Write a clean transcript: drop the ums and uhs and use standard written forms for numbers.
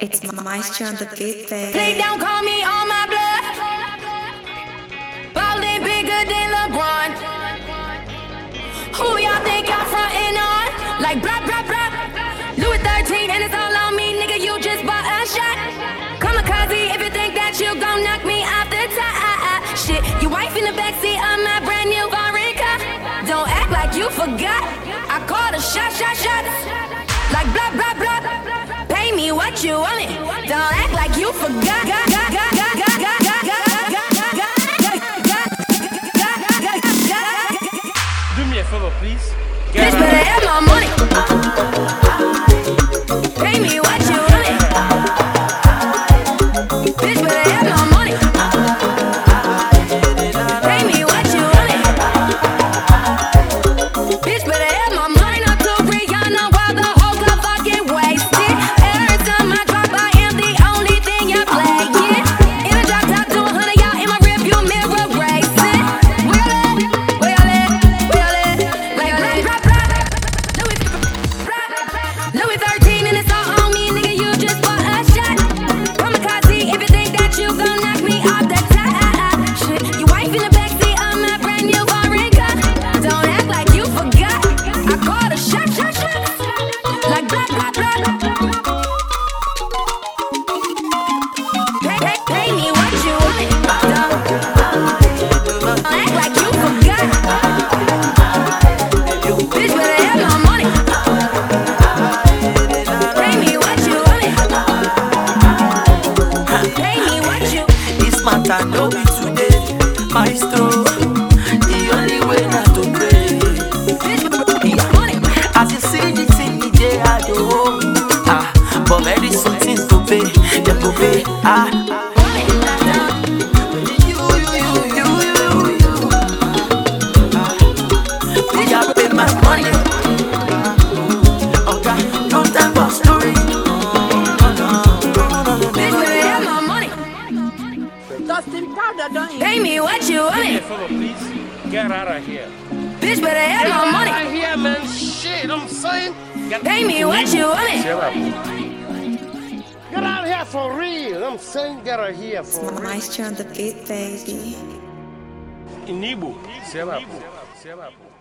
It's Maestro on the beat, baby. Play down, call me on my blood. Ballin' bigger than LeBron. Who y'all think y'all frontin' on? Like blah, blah, blah. Louis 13 and it's all on me, nigga, you just bought a shot. Kamikaze if you think that you gon' knock me off the top. Shit, your wife in the backseat of my brand new foreign car. Don't act like you forgot. I called a shot. Like blah, blah, blah. Pay me what you want it. Don't act like you forgot. Do me a favor, please. Bitch, better have my money. Pay me what you want it. Bitch, better have my money. Pay me what you want it. Bitch, better have my money. Not to Rihanna while the whole club fucking wasted. Every time I drop, I am the only thing you play. Yeah. In a drop top, do 100 y'all in my rearview mirror racing. Where y'all at? Like Louis 13 and it's all on me, nigga. You just bought a shot. Kamikaze if you think that you gon' knock me off the top. Shit, your wife in the backseat of my brand new foreign car. Don't act like you forgot. I called a shot. Like blah, blah, blah. Pay me what you want it. Don't act like you forgot. Bitch, better have my money. Pay me what you want it. Pay me what you. This matter no be today, Maestro. The only way not to pray. Bitch, money. As you see this in the day, I do. But very soon things to pay, them to pay. We got pay my money. Okay, no time for story. Bitch, better have my money. Pay me what you want Do me a it. favor, please. Get out of here. Bitch, better have Get my out money. of here, man. Shit, I'm saying. Pay me what you want it. Shut up. Get out of here for real. I'm saying get out of here for real. Maestro on the beat, baby. In Igbo. Shut up.